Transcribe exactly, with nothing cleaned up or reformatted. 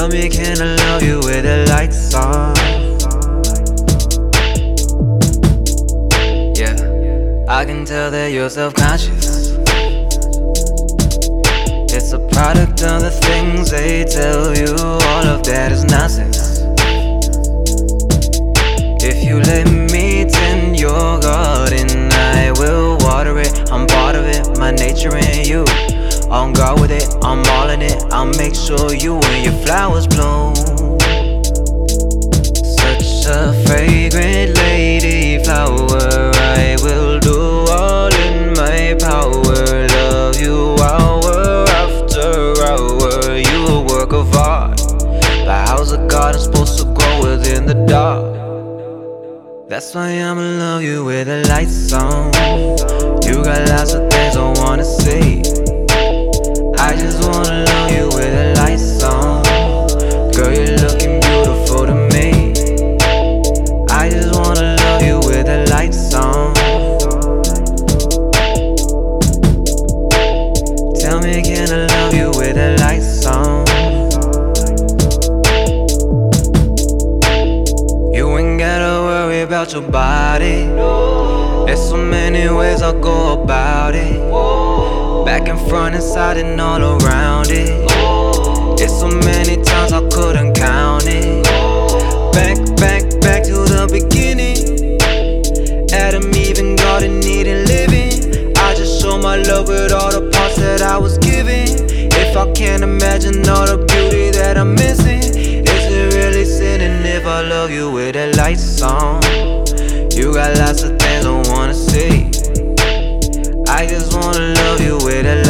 me, can I love you with the lights on? Yeah, I can tell that you're self-conscious. It's a product of the things they tell you. All of that is nonsense. If you let me tend your garden, I will water it. I'm part of it, my nature and you. On guard with it, I'm all in it. I'll make sure you and your flowers bloom. Such a fragrant lady flower, I will do all in my power. Love you hour after hour. You a work of art, but how's a garden supposed to grow within the dark? That's why I'ma love you with the lights on. You got lots of things I wanna say. I just wanna love you with the lights on. Girl, you're looking beautiful to me. I just wanna love you with the lights on. Tell me, can I love you with the lights on? You ain't gotta worry about your body. There's so many ways I'll go about it. Back and front, inside and all around it. It's so many times I couldn't count it. Back, back, back to the beginning. Adam, Eve, and garden needed living. I just show my love with all the parts that I was given. If I can't imagine all the beauty that I'm missing, is it really sinning if I love you with the lights on? You got lots of things I wanna see. I just wanna love you with a